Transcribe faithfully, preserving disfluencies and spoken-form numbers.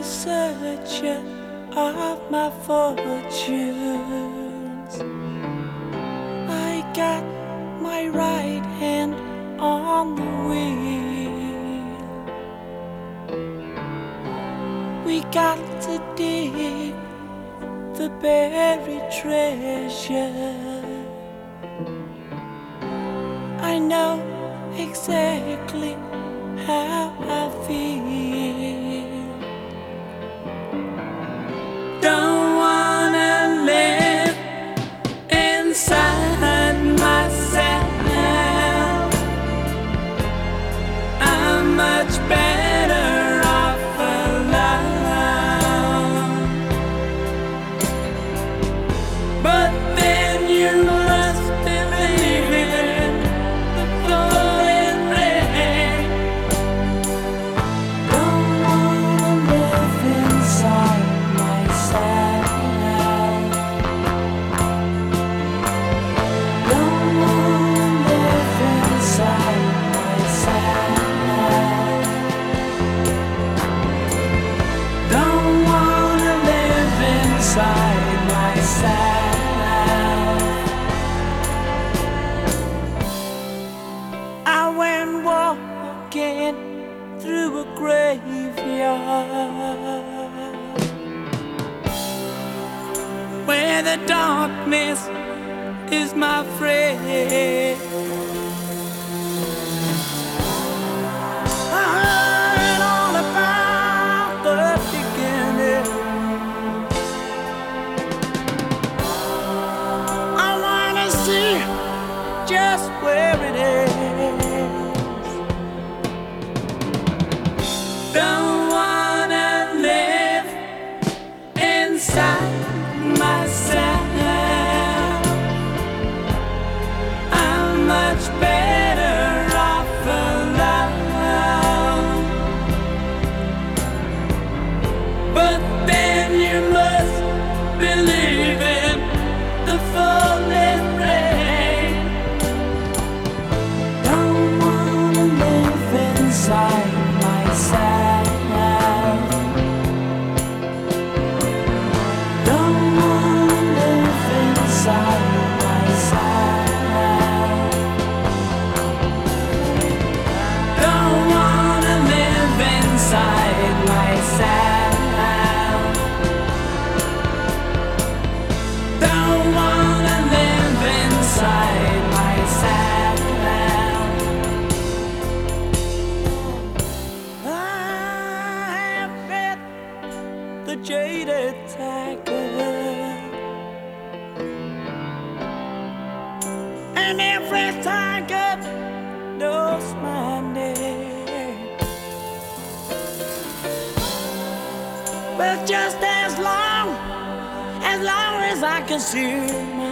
searcher of my fortunes. I got my right hand on the wheel. We got to dig the buried treasure. I know exactly how I feel. Don't wanna live inside myself. I'm much better off alone. But then you must believe in the falling rain. Don't wanna live inside myself. Don't wanna live inside myself. Don't wanna live inside myself. I went walking through a graveyard where the darkness is my friend. I heard all about the beginning. I wanna see just where it ends. Don't wanna live inside myself. I'm much better off alone. But then you must believe in the falling rain. Don't wanna live inside myself. Don't wanna live inside myself. Don't wanna live inside myself. Don't wanna live inside myself. I have met the jaded tiger, and every tiger knows my name. But just as long, as long as I can see